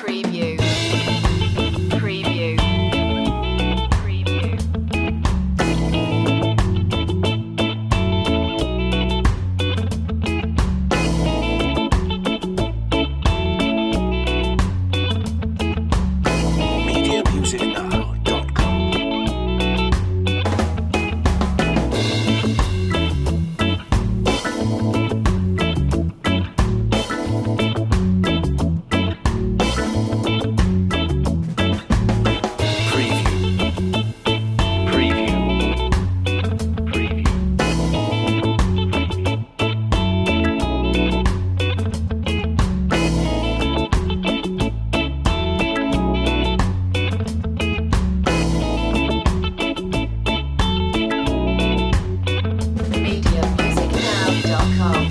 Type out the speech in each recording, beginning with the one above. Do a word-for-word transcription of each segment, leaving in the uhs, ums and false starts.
Preview. Preview. Preview. media music now dot com. media music now dot com.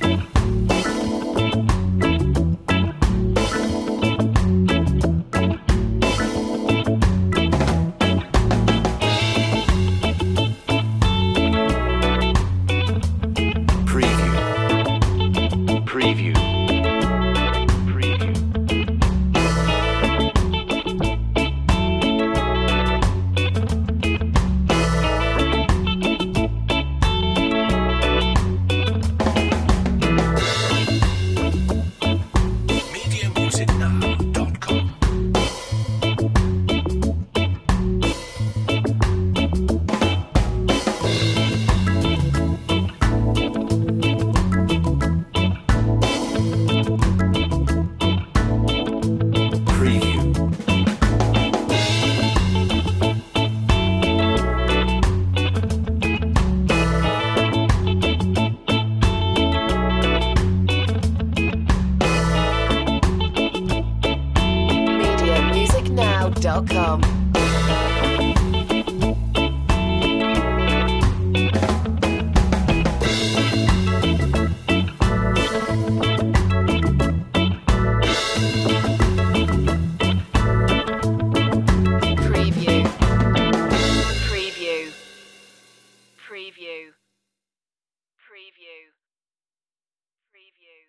Preview. Preview. Preview. media music now dot com. Preview. media music now dot com.